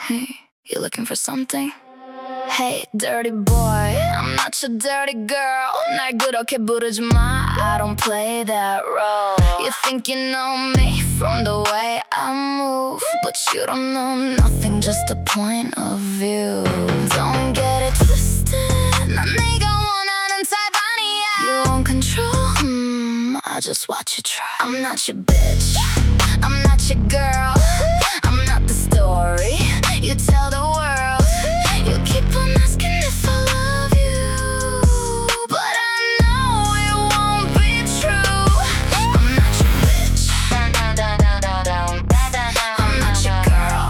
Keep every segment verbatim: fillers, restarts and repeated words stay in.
Hey, you looking for something? Hey, dirty boy, I'm not your dirty girl. 날 그렇게 부르지 마, I don't play that role. You think you know me from the way I move, but you don't know nothing, just a point of view. Don't get it twisted, 난 네가 원하는 type 아니야. You want control? Hmm, I just watch you try. I'm not your bitch, I'm not your girl, I'm not the story you tell the world. You keep on asking if I love you, but I know it won't be true. I'm not your bitch, I'm not your girl,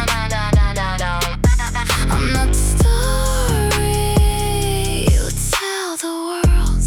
I'm not the story you tell the world.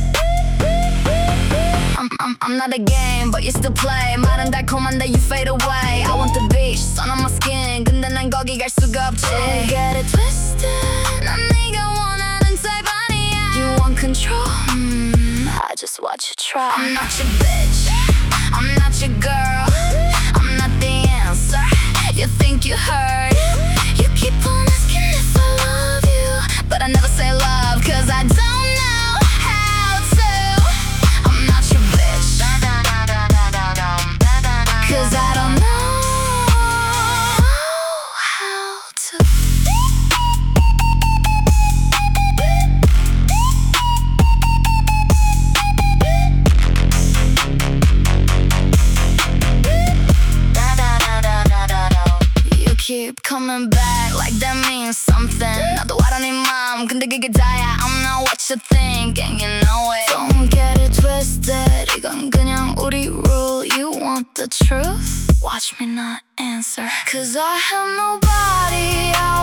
I'm, I'm, I'm not a game, but you still play. 말은 달콤한데 you fade away. I want the beach, sun on my skin, 근데 난 거기 갈 수가 없지. Don't get it twisted, 난 네가 원하는 type 아니야. You want control? Mm, I just watch you try. I'm not your bitch, I'm not your girl, I'm not the answer you think you heard. You keep on asking if I love you, but I never say love, cause I don't know how to. I'm not your bitch, cause I don't know how to. You keep coming back like that means something. 나도 알아 네 맘, 근데 그게 다야. I'm not what you think, and you know it. Don't get it twisted, 이건 그냥 우리 rule. You want the truth? Watch me not answer, cause I have nobody else.